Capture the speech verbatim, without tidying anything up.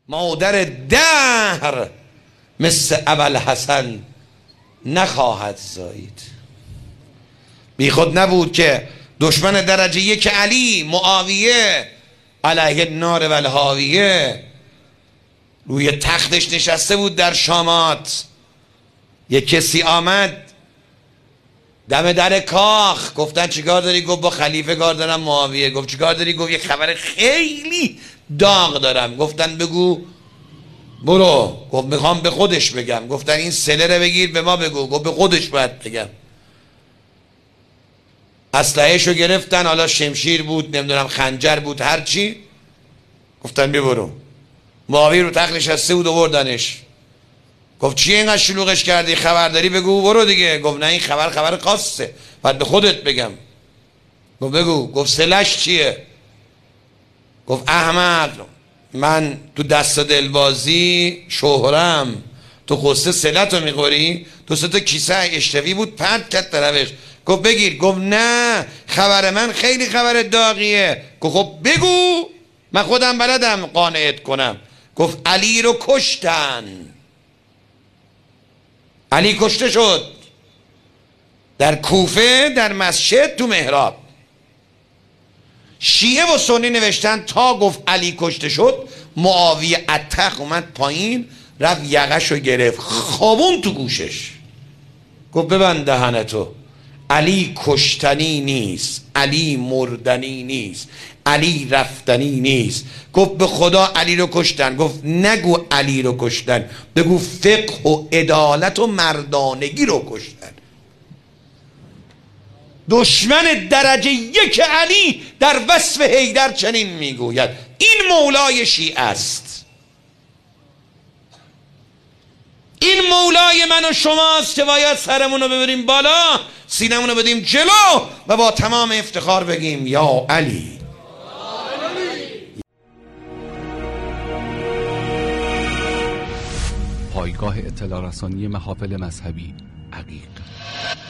مادر دهر مثل ابوالحسن نخواهد زایید. بی خود نبود که دشمن درجه یک علی معاویه علیه النار و الهاویه روی تختش نشسته بود در شامات. یک کسی آمد دم در کاخ، گفتن چیکار داری؟ گفت با خلیفه کار دارم معاویه. گفت چیکار داری؟ گفت یک خبر خیلی داغ دارم. گفتن بگو. برو. گفت میخوام به خودش بگم. گفتن این سله رو بگیر به ما بگو. گفت به خودش باید بگم. اسلحه‌شو گرفتن، حالا شمشیر بود نمیدونم خنجر بود هرچی، گفتن ببرو. معاویه رو تخت نشسته بود آوردنش. گفت چیه اینقدر شلوغش کردی؟ خبر داری بگو. برو دیگه. گفت نه این خبر خبر خاصه باید به خودت بگم. گفت بگو. گفت سلش چیه؟ گفت احمد من تو دست دلبازی شهرم، تو خسته سلتو میخوری؟ تو سه تا کیسه اشتوی بود پرد کرد طرفش. گفت بگیر. گفت نه خبر من خیلی خبر داغیه. گفت خب بگو من خودم بلدم قانعت کنم. گفت علی رو کشتن. علی کشته شد در کوفه در مسجد تو محراب. شیعه و سنی نوشتن تا گفت علی کشته شد معاویه اتق اومد پایین رفت یقش رو گرفت خوابون تو گوشش. گفت ببند دهنتو. علی کشتنی نیست، علی مردنی نیست، علی رفتنی نیست. گفت به خدا علی رو کشتن. گفت نگو علی رو کشتن، بگو فقه و عدالت و مردانگی رو کشتن. دشمن درجه یک علی در وصف حیدر چنین میگوید. این مولای شیعه است، این مولای من و شماست که باید سرمون رو ببریم بالا، سینمون رو بدیم جلو و با تمام افتخار بگیم یا علی. پایگاه اطلاع رسانی محافل مذهبی عقیق.